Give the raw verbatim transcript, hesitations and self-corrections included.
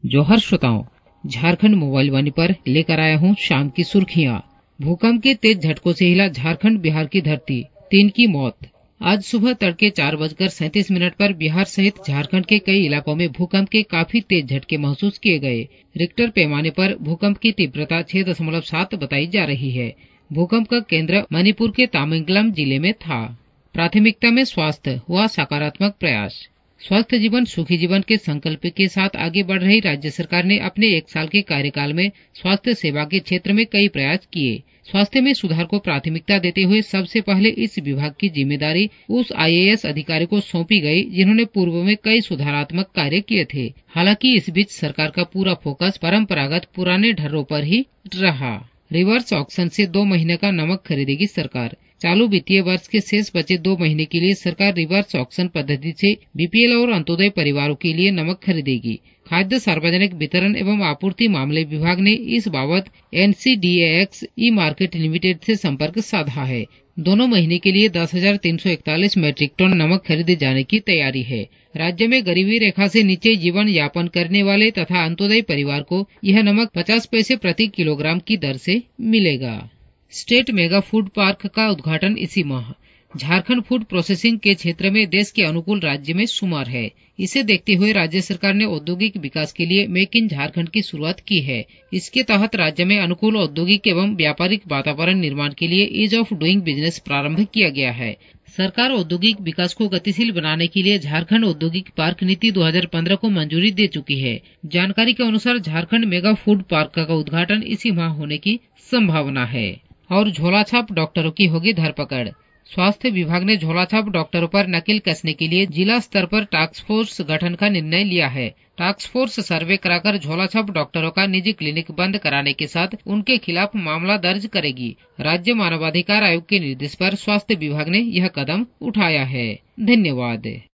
जोहर श्रोताओं, झारखंड मोबाइल वाणी पर लेकर आया हूँ शाम की सुर्खियाँ। भूकंप के तेज झटकों से हिला झारखंड बिहार की धरती, तीन की मौत। आज सुबह तड़के चार बजकर सैंतीस मिनट पर बिहार सहित झारखंड के कई इलाकों में भूकंप के काफी तेज झटके महसूस किए गए। रिक्टर पैमाने पर भूकंप की तीव्रता छह दशमलव सात बताई जा रही है। भूकंप का केंद्र मणिपुर के तामेंगलम जिले में था। प्राथमिकता में स्वास्थ्य, हुआ सकारात्मक प्रयास। स्वस्थ जीवन सुखी जीवन के संकल्प के साथ आगे बढ़ रही राज्य सरकार ने अपने एक साल के कार्यकाल में स्वास्थ्य सेवा के क्षेत्र में कई प्रयास किए। स्वास्थ्य में सुधार को प्राथमिकता देते हुए सबसे पहले इस विभाग की जिम्मेदारी उस आई ए एस अधिकारी को सौंपी गई जिन्होंने पूर्व में कई सुधारात्मक कार्य किए थे। हालांकि इस बीच सरकार का पूरा फोकस परंपरागत पुराने ढर्रों पर ही रहा। रिवर्स ऑक्शन से दो महीने का नमक खरीदेगी सरकार। चालू वित्तीय वर्ष के शेष बचे दो महीने के लिए सरकार रिवर्स ऑक्शन पद्धति से बी पी एल और अंत्योदय परिवारों के लिए नमक खरीदेगी। खाद्य सार्वजनिक वितरण एवं आपूर्ति मामले विभाग ने इस बाबत N C D A X E market limited से संपर्क साधा है। दोनों महीने के लिए दस हजार तीन सौ इकतालीस मैट्रिक टन नमक खरीदे जाने की तैयारी है। राज्य में गरीबी रेखा से नीचे जीवन यापन करने वाले तथा अंत्योदय परिवार को यह नमक पचास पैसे प्रति किलोग्राम की दर से मिलेगा। स्टेट मेगा फूड पार्क का उद्घाटन इसी माह। झारखंड फूड प्रोसेसिंग के क्षेत्र में देश के अनुकूल राज्य में शुमार है। इसे देखते हुए राज्य सरकार ने औद्योगिक विकास के लिए मेक इन झारखंड की शुरुआत की है। इसके तहत राज्य में अनुकूल औद्योगिक एवं व्यापारिक वातावरण निर्माण के लिए ईज ऑफ डूइंग बिजनेस प्रारंभ किया गया है। सरकार औद्योगिक विकास को गतिशील बनाने के लिए झारखंड औद्योगिक पार्क नीति दो हज़ार पंद्रह को मंजूरी दे चुकी है। जानकारी के अनुसार झारखंड मेगा फूड पार्क का उद्घाटन इसी माह होने की संभावना है। और झोलाछाप डॉक्टरों की होगी धरपकड़। स्वास्थ्य विभाग ने झोलाछाप डॉक्टरों पर नकेल कसने के लिए जिला स्तर पर टास्क फोर्स गठन का निर्णय लिया है। टास्क फोर्स सर्वे कराकर झोलाछाप डॉक्टरों का निजी क्लिनिक बंद कराने के साथ उनके खिलाफ मामला दर्ज करेगी। राज्य मानवाधिकार आयोग के निर्देश पर स्वास्थ्य विभाग ने यह कदम उठाया है। धन्यवाद।